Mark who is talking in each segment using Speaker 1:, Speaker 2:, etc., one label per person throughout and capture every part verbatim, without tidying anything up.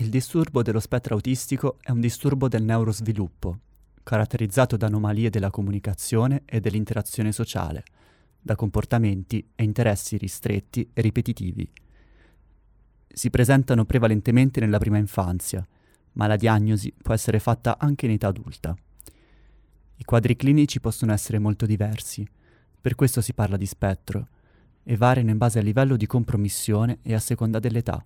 Speaker 1: Il disturbo dello spettro autistico è un disturbo del neurosviluppo, caratterizzato da anomalie della comunicazione e dell'interazione sociale, da comportamenti e interessi ristretti e ripetitivi. Si presentano prevalentemente nella prima infanzia, ma la diagnosi può essere fatta anche in età adulta. I quadri clinici possono essere molto diversi, per questo si parla di spettro, e variano in base al livello di compromissione e a seconda dell'età.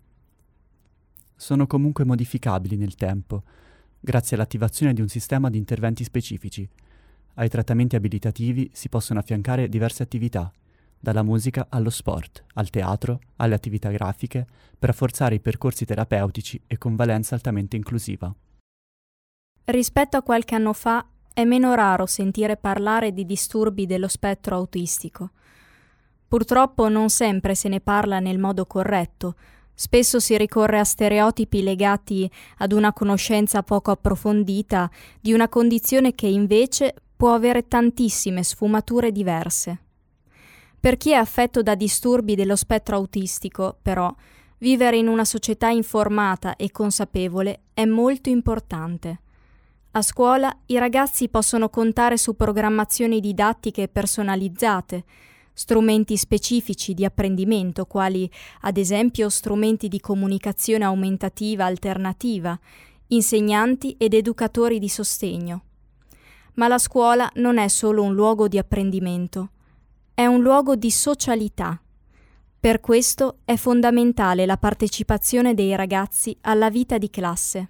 Speaker 1: Sono comunque modificabili nel tempo, grazie all'attivazione di un sistema di interventi specifici. Ai trattamenti abilitativi si possono affiancare diverse attività, dalla musica allo sport, al teatro, alle attività grafiche, per rafforzare i percorsi terapeutici e con valenza altamente inclusiva.
Speaker 2: Rispetto a qualche anno fa è meno raro sentire parlare di disturbi dello spettro autistico. Purtroppo non sempre se ne parla nel modo corretto. Spesso si ricorre a stereotipi legati ad una conoscenza poco approfondita di una condizione che invece può avere tantissime sfumature diverse. Per chi è affetto da disturbi dello spettro autistico, però, vivere in una società informata e consapevole è molto importante. A scuola i ragazzi possono contare su programmazioni didattiche personalizzate, strumenti specifici di apprendimento, quali ad esempio strumenti di comunicazione aumentativa alternativa, insegnanti ed educatori di sostegno. Ma la scuola non è solo un luogo di apprendimento, è un luogo di socialità. Per questo è fondamentale la partecipazione dei ragazzi alla vita di classe.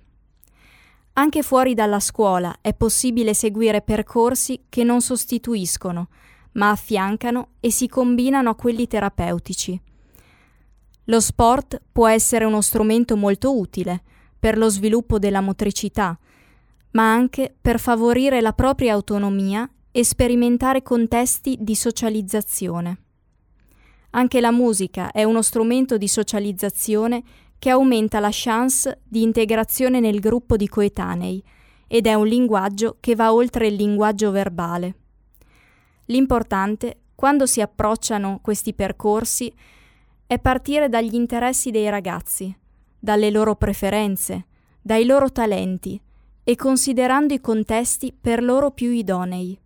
Speaker 2: Anche fuori dalla scuola è possibile seguire percorsi che non sostituiscono, ma affiancano e si combinano a quelli terapeutici. Lo sport può essere uno strumento molto utile per lo sviluppo della motricità, ma anche per favorire la propria autonomia e sperimentare contesti di socializzazione. Anche la musica è uno strumento di socializzazione che aumenta la chance di integrazione nel gruppo di coetanei ed è un linguaggio che va oltre il linguaggio verbale. L'importante, quando si approcciano questi percorsi, è partire dagli interessi dei ragazzi, dalle loro preferenze, dai loro talenti e considerando i contesti per loro più idonei.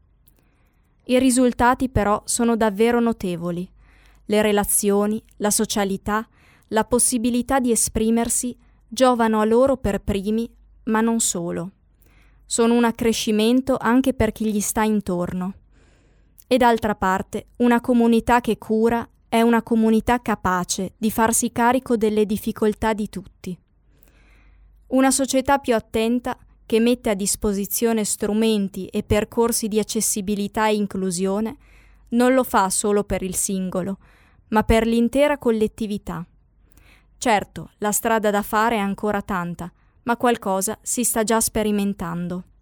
Speaker 2: I risultati però sono davvero notevoli. Le relazioni, la socialità, la possibilità di esprimersi giovano a loro per primi, ma non solo. Sono un accrescimento anche per chi gli sta intorno. E d'altra parte, una comunità che cura è una comunità capace di farsi carico delle difficoltà di tutti. Una società più attenta che mette a disposizione strumenti e percorsi di accessibilità e inclusione non lo fa solo per il singolo, ma per l'intera collettività. Certo, la strada da fare è ancora tanta, ma qualcosa si sta già sperimentando.